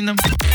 Sunshine.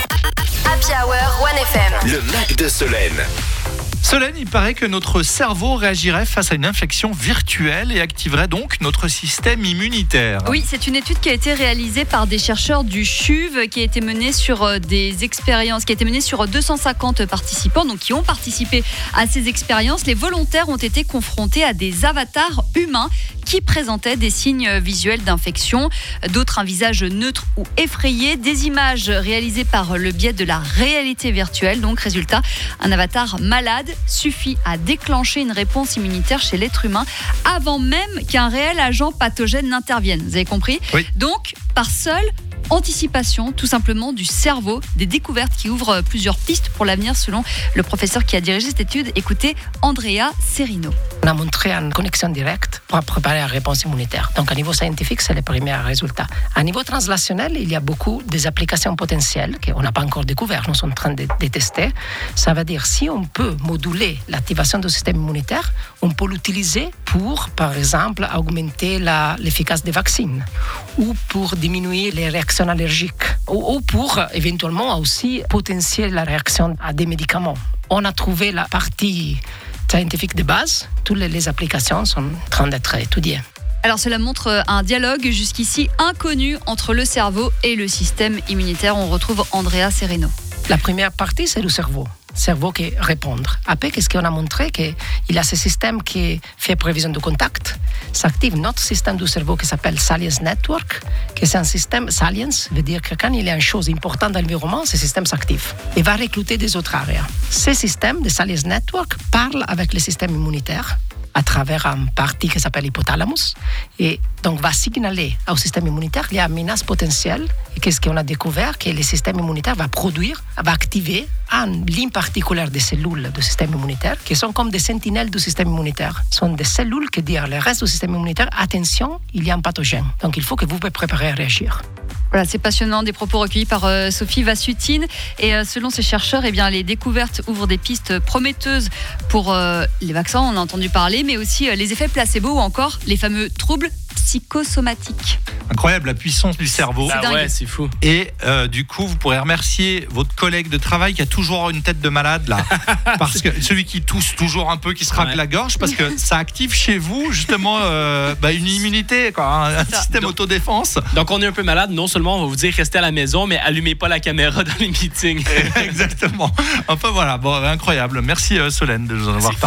Happy Hour 1FM. Le Mac de Solène. Solène, il paraît que notre cerveau réagirait face à une infection virtuelle et activerait donc notre système immunitaire. Oui, c'est une étude qui a été réalisée par des chercheurs du CHUV, qui a été menée sur des expériences, qui a été menée sur 250 participants, donc qui ont participé à ces expériences. Les volontaires ont été confrontés à des avatars humains qui présentaient des signes visuels d'infection, d'autres un visage neutre ou effrayé, des images réalisées par le biais de la réalité virtuelle. Donc résultat, un avatar malade suffit à déclencher une réponse immunitaire chez l'être humain avant même qu'un réel agent pathogène n'intervienne. Vous avez compris ? Oui. Donc, par seule anticipation, tout simplement, du cerveau, des découvertes qui ouvrent plusieurs pistes pour l'avenir, selon le professeur qui a dirigé cette étude. Écoutez, Andrea Serino. On a montré une connexion directe pour préparer la réponse immunitaire. Donc, à niveau scientifique, c'est le premier résultat. À niveau translationnel, il y a beaucoup des applications potentielles qu'on n'a pas encore découvertes. Nous sommes en train de tester. Ça veut dire, si on peut moduler l'activation du système immunitaire, on peut l'utiliser pour, par exemple, augmenter l'efficacité des vaccins ou pour diminuer les réactions allergiques ou pour, éventuellement, aussi potentier la réaction à des médicaments. On a trouvé la partie scientifique de base. Toutes les applications sont en train d'être étudiées. Alors cela montre un dialogue jusqu'ici inconnu entre le cerveau et le système immunitaire. On retrouve Andrea Sereno. La première partie, c'est le cerveau qui répond. Après, qu'est-ce qu'on a montré? Qu'il y a ce système qui fait prévision de contact. Ça active notre système du cerveau qui s'appelle Salience Network, qui c'est un système, Salience veut dire que quand il y a une chose importante dans l'environnement, ce système s'active et va recruter des autres areas. Ce système de Salience Network parle avec le système immunitaire à travers une partie qui s'appelle l'hypothalamus et donc va signaler au système immunitaire qu'il y a une menace potentielle. Et qu'est-ce qu'on a découvert? Que le système immunitaire va activer une ligne particulière des cellules du système immunitaire qui sont comme des sentinelles du système immunitaire. Ce sont des cellules qui disent au reste du système immunitaire, attention, il y a un pathogène. Donc il faut que vous vous préparez à réagir. Voilà, c'est passionnant, des propos recueillis par Sophie Vassutine. Et selon ces chercheurs, les découvertes ouvrent des pistes prometteuses pour les vaccins, on a entendu parler, mais aussi les effets placebo ou encore les fameux troubles psychosomatiques. Incroyable la puissance du cerveau. C'est dingue. Ouais, c'est fou. Et du coup, vous pourrez remercier votre collègue de travail qui a toujours une tête de malade là, parce que celui qui tousse toujours un peu, qui se racle la gorge, parce que ça active chez vous justement une immunité, quoi, un système autodéfense. Donc on est un peu malade, non seulement on va vous dire restez à la maison, mais allumez pas la caméra dans les meetings. Exactement. Enfin voilà, incroyable. Merci Solène de nous en avoir parlé.